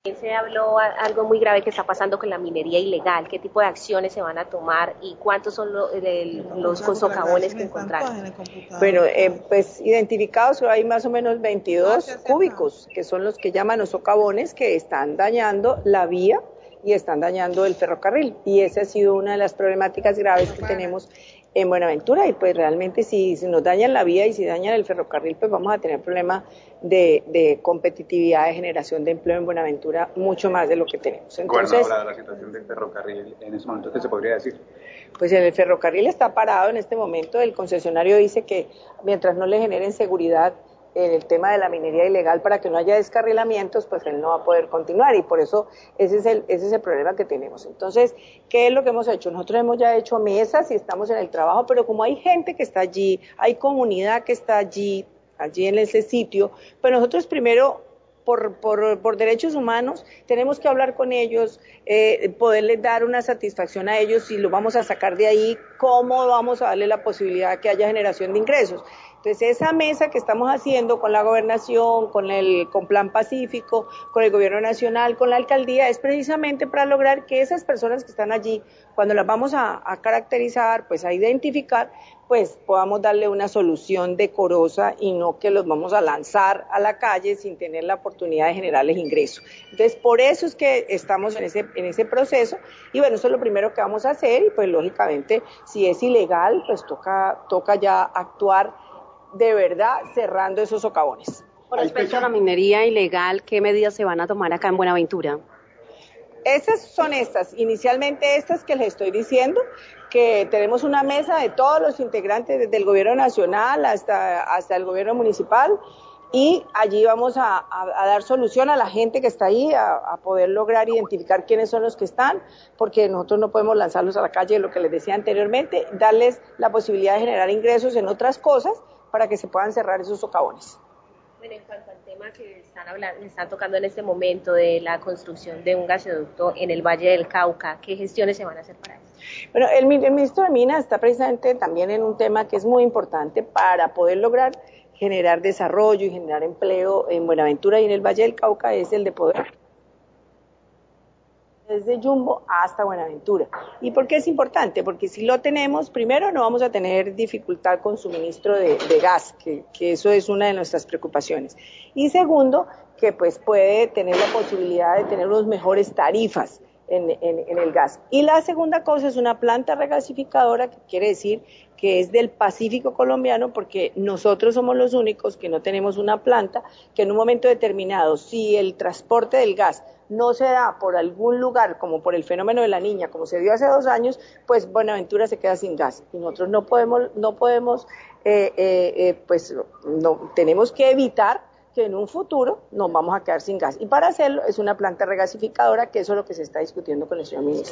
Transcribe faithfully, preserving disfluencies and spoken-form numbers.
Se habló algo muy grave que está pasando con la minería ilegal. ¿Qué tipo de acciones se van a tomar y cuántos son lo, de, los socavones que encontraron? Bueno, eh, pues identificados hay más o menos veintidós cúbicos, que son los que llaman los socavones, que están dañando la vía y están dañando el ferrocarril. Y esa ha sido una de las problemáticas graves que tenemos en Buenaventura, y pues realmente si, si nos dañan la vía y si dañan el ferrocarril, pues vamos a tener problemas de, de competitividad, de generación de empleo en Buenaventura, mucho más de lo que tenemos. Entonces, Gobernadora, la situación del ferrocarril en ese momento, ¿qué se podría decir? Pues el ferrocarril está parado en este momento. El concesionario dice que mientras no le generen seguridad en el tema de la minería ilegal, para que no haya descarrilamientos, pues él no va a poder continuar, y por eso ese es el, ese es el problema que tenemos. Entonces, ¿qué es lo que hemos hecho? Nosotros hemos ya hecho mesas y estamos en el trabajo, pero como hay gente que está allí, hay comunidad que está allí, allí en ese sitio, pues nosotros primero, Por, por, por derechos humanos, tenemos que hablar con ellos, eh, poderles dar una satisfacción a ellos, si lo vamos a sacar de ahí, cómo vamos a darle la posibilidad de que haya generación de ingresos. Entonces, esa mesa que estamos haciendo con la gobernación, con el con Plan Pacífico, con el gobierno nacional, con la alcaldía, es precisamente para lograr que esas personas que están allí, cuando las vamos a, a caracterizar, pues a identificar, pues podamos darle una solución decorosa y no que los vamos a lanzar a la calle sin tener la oportunidad de generarles ingresos. Entonces, por eso es que estamos en ese, en ese proceso, y bueno, eso es lo primero que vamos a hacer, y pues lógicamente, si es ilegal, pues toca, toca ya actuar de verdad cerrando esos socavones. Con respecto a la minería ilegal, ¿qué medidas se van a tomar acá en Buenaventura? Esas son estas, inicialmente estas que les estoy diciendo, que tenemos una mesa de todos los integrantes, desde el gobierno nacional hasta, hasta el gobierno municipal, y allí vamos a, a, a dar solución a la gente que está ahí, a, a poder lograr identificar quiénes son los que están, porque nosotros no podemos lanzarlos a la calle, lo que les decía anteriormente, darles la posibilidad de generar ingresos en otras cosas para que se puedan cerrar esos socavones. Bueno, en cuanto al tema que están hablando, están tocando en este momento de la construcción de un gasoducto en el Valle del Cauca, ¿qué gestiones se van a hacer para eso? Bueno, el, el ministro de Minas está precisamente también en un tema que es muy importante para poder lograr generar desarrollo y generar empleo en Buenaventura y en el Valle del Cauca, es el de poder desde Yumbo hasta Buenaventura. ¿Y por qué es importante? Porque si lo tenemos, primero no vamos a tener dificultad con suministro de, de gas, que, que eso es una de nuestras preocupaciones. Y segundo, que pues puede tener la posibilidad de tener unas mejores tarifas en, en, en el gas. Y la segunda cosa es una planta regasificadora, que quiere decir que es del Pacífico colombiano, porque nosotros somos los únicos que no tenemos una planta que en un momento determinado, si el transporte del gas no se da por algún lugar, como por el fenómeno de la Niña, como se dio hace dos años, pues Buenaventura se queda sin gas. Y nosotros no podemos, no podemos, eh, eh, eh, pues no, tenemos que evitar que en un futuro nos vamos a quedar sin gas. Y para hacerlo es una planta regasificadora, que eso es lo que se está discutiendo con el señor ministro.